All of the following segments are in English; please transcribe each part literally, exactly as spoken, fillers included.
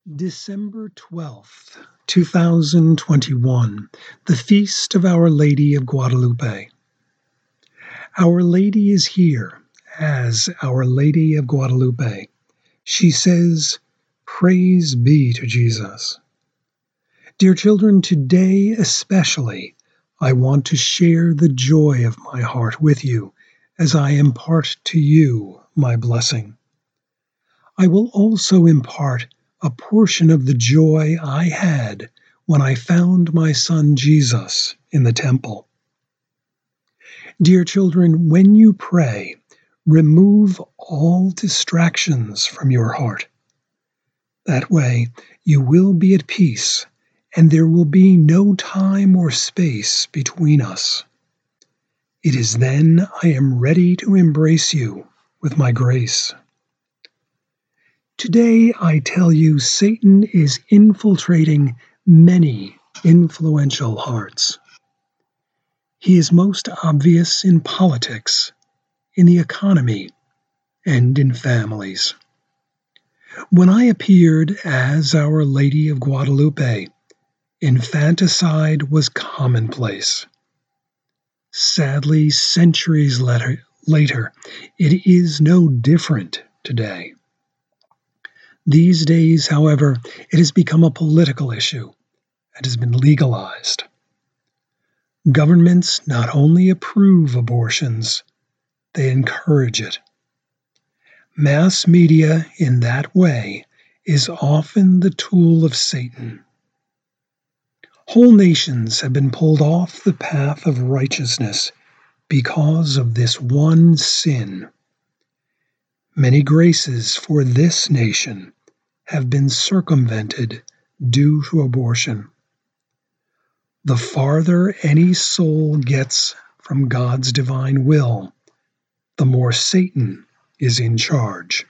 December twelfth, two thousand twenty-one, the Feast of Our Lady of Guadalupe. Our Lady is here as Our Lady of Guadalupe. She says, "Praise be to Jesus." Dear children, today especially, I want to share the joy of my heart with you as I impart to you my blessing. I will also impart a portion of the joy I had when I found my son Jesus in the temple. Dear children, when you pray, remove all distractions from your heart. That way, you will be at peace, and there will be no time or space between us. It is then I am ready to embrace you with my grace. Today, I tell you, Satan is infiltrating many influential hearts. He is most obvious in politics, in the economy, and in families. When I appeared as Our Lady of Guadalupe, infanticide was commonplace. Sadly, centuries later, later, it is no different today. These days, however, it has become a political issue and has been legalized. Governments not only approve abortions, they encourage it. Mass media, in that way, is often the tool of Satan. Whole nations have been pulled off the path of righteousness because of this one sin. Many graces for this nation have been circumvented due to abortion. The farther any soul gets from God's divine will, the more Satan is in charge.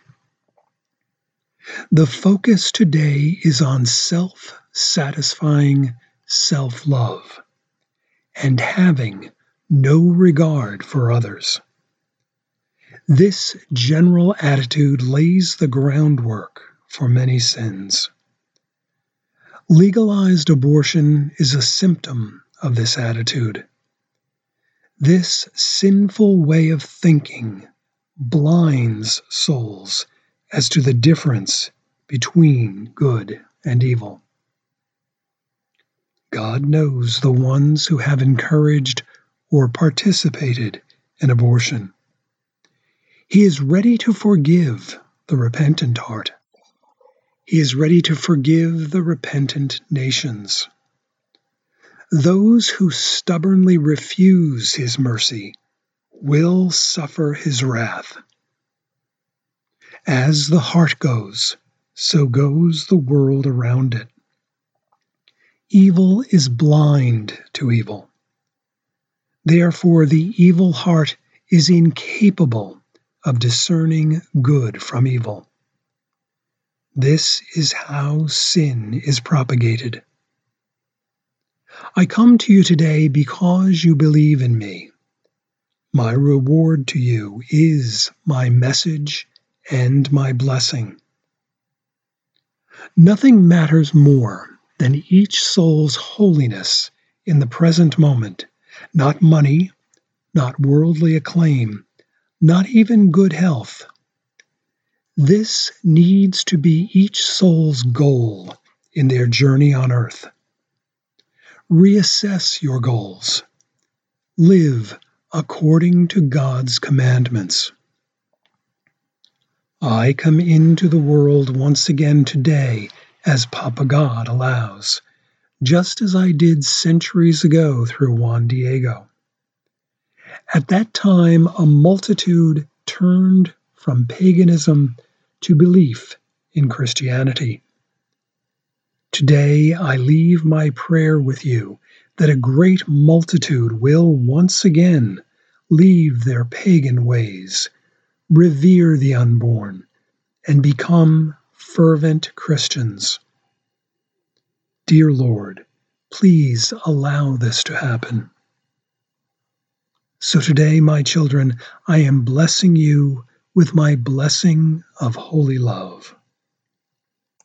The focus today is on self-satisfying self-love and having no regard for others. This general attitude lays the groundwork for many sins. Legalized abortion is a symptom of this attitude. This sinful way of thinking blinds souls as to the difference between good and evil. God knows the ones who have encouraged or participated in abortion. He is ready to forgive the repentant heart. He is ready to forgive the repentant nations. Those who stubbornly refuse his mercy will suffer his wrath. As the heart goes, so goes the world around it. Evil is blind to evil. Therefore, the evil heart is incapable of discerning good from evil. This is how sin is propagated. I come to you today because you believe in me. My reward to you is my message and my blessing. Nothing matters more than each soul's holiness in the present moment, not money, not worldly acclaim, not even good health. This needs to be each soul's goal in their journey on earth. Reassess your goals. Live according to God's commandments. I come into the world once again today as Papa God allows, just as I did centuries ago through Juan Diego. At that time, a multitude turned from paganism to belief in Christianity. Today, I leave my prayer with you that a great multitude will once again leave their pagan ways, revere the unborn, and become fervent Christians. Dear Lord, please allow this to happen. So today, my children, I am blessing you with my blessing of holy love.